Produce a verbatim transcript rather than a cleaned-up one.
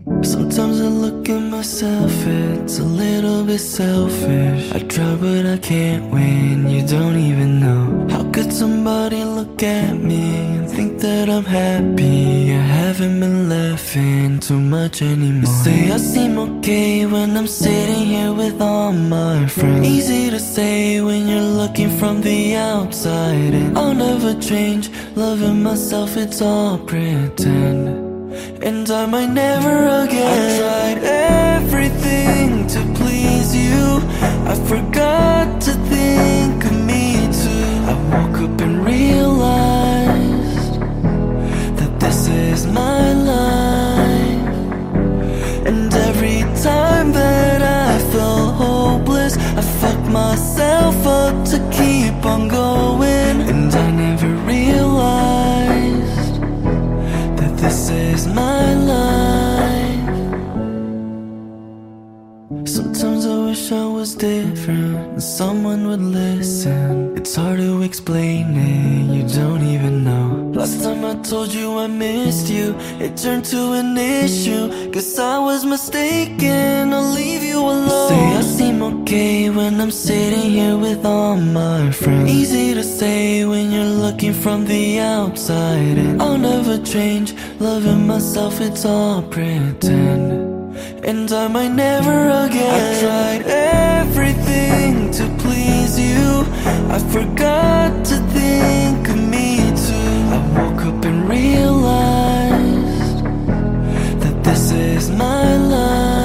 Sometimes I look at myself, it's a little bit selfish. I try but I can't win, you don't even know. How could somebody look at me and think that I'm happy? I haven't been laughing too much anymore. You say I seem okay when I'm sitting here with all my friends. Easy to say when you're looking from the outside in. I'll never change, loving myself, it's all pretend. And I might never again. I tried everything to please you, I forgot to think of me too. I woke up and realized that this is my life. And every time that I felt hopeless, I fucked myself up to keep on going. And I never realized that this is my life. Sometimes I wish I was different and someone would listen. It's hard to explain it, you don't even know. Last time I told you I missed you, it turned to an issue. Guess I was mistaken, I'll leave you alone. Say I seem okay when I'm sitting here with all my friends. Easy to say when you're looking from the outside in. I'll never change, loving myself, it's all pretend. And I might never again. I tried everything to please you, I forgot to think of me too. I woke up and realized that this is my life.